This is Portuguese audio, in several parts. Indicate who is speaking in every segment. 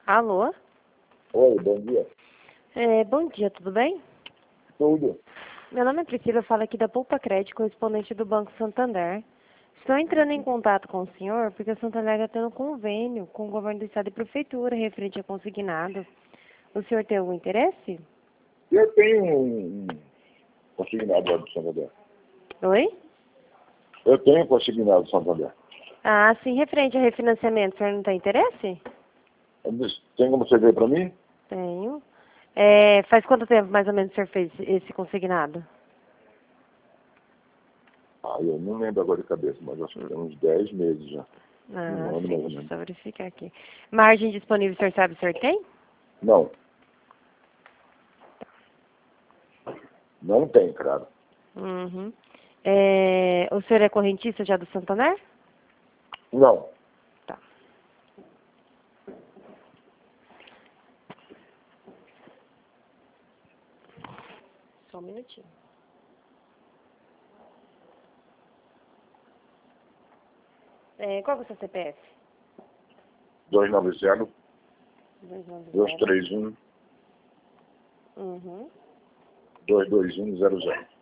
Speaker 1: Alô?
Speaker 2: Oi, bom dia.
Speaker 1: Bom dia, tudo bem?
Speaker 2: Tudo.
Speaker 1: Meu nome é Priscila, eu falo aqui da Poupa Crédito, correspondente do Banco Santander. Estou entrando em contato com o senhor porque o Santander está tendo convênio com o governo do estado e prefeitura referente a consignado. O senhor tem algum interesse?
Speaker 2: Eu tenho um consignado lá do Santander.
Speaker 1: Oi?
Speaker 2: Eu tenho um consignado do Santander.
Speaker 1: Ah, sim, referente a refinanciamento, o senhor não tem interesse?
Speaker 2: Tem como você ver para mim?
Speaker 1: Tenho. Faz quanto tempo mais ou menos o senhor fez esse consignado?
Speaker 2: Ah, eu não lembro agora de cabeça, mas acho que tem uns 10 meses já.
Speaker 1: Ah,
Speaker 2: Um ano
Speaker 1: sim,
Speaker 2: mais ou
Speaker 1: deixa eu
Speaker 2: menos.
Speaker 1: só verificar aqui. Margem disponível, o senhor sabe se o senhor tem?
Speaker 2: Não. Não tem, claro.
Speaker 1: Uhum. O senhor é correntista já do Santander?
Speaker 2: Não.
Speaker 1: Tá. Só um minutinho. Qual que é o seu CPF?
Speaker 2: 290
Speaker 1: 290.
Speaker 2: 231
Speaker 1: Uhum.
Speaker 2: 22100.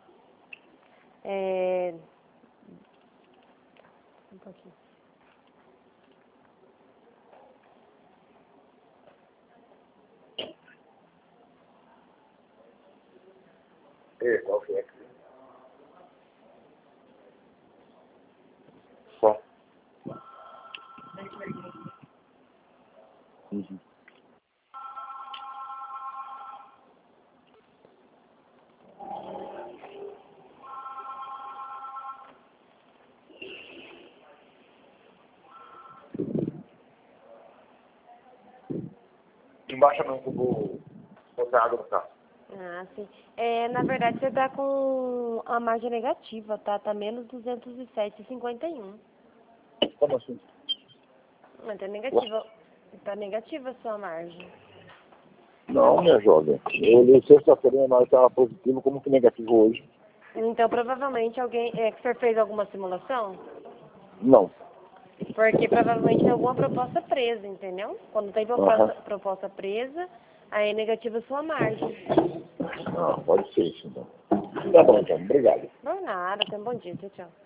Speaker 1: Um pouquinho.
Speaker 2: E qual que é? Só. Uhum. Embaixo não, que eu vou botar água no carro.
Speaker 1: Ah, sim. Na verdade, você tá com a margem negativa, tá? Tá menos 207,51.
Speaker 2: Como assim?
Speaker 1: Mas tá negativa. Tá negativa a sua margem.
Speaker 2: Não, minha jovem. Eu olhei sexta-feira, nós estava positivo, como que negativo hoje?
Speaker 1: Então, provavelmente alguém... que o senhor fez alguma simulação?
Speaker 2: Não.
Speaker 1: Porque provavelmente tem alguma proposta presa, entendeu? Quando tem
Speaker 2: Aham.
Speaker 1: proposta presa, aí é negativa a sua margem.
Speaker 2: Ah, pode ser isso, então. Tá bom, então. Obrigado.
Speaker 1: Não, nada. Tenha um bom dia. Tchau, tchau.